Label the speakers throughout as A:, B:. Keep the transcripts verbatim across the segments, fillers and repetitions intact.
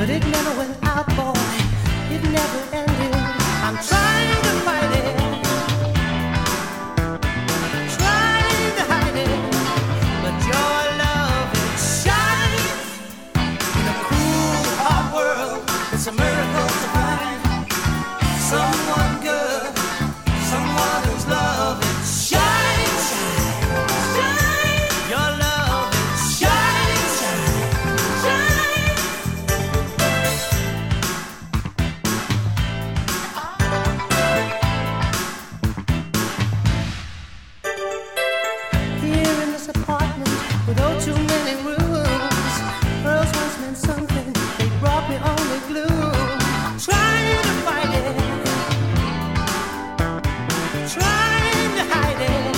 A: but it never went out, boy. It never ended. I'm trying to fight it, trying to hide it, but your love, it shines in a cool, hard world. It's a miracle to find someone good, someone whose love, it shines, shine. Your love, it shines, shine. Here in this apartment with oh too many rooms, girls once meant something, they brought me only gloom. Trying to fight it, trying to hide it.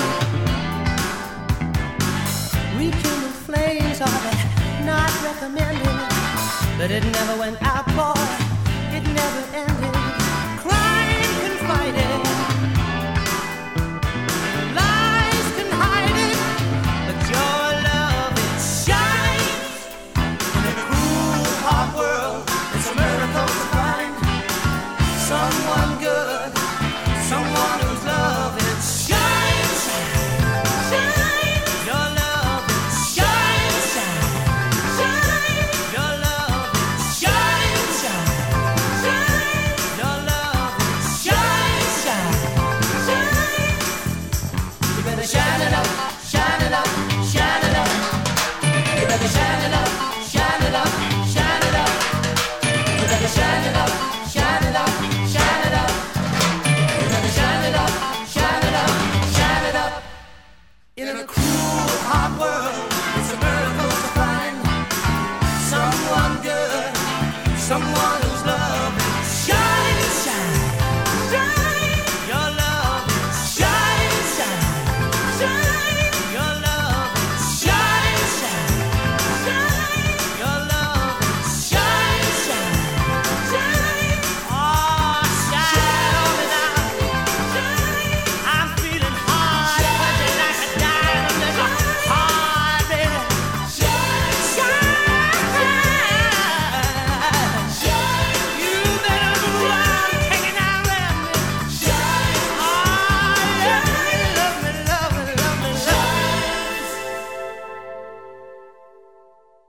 A: Rekindled flames are they not recommended, but it never went out, boy. It never ended.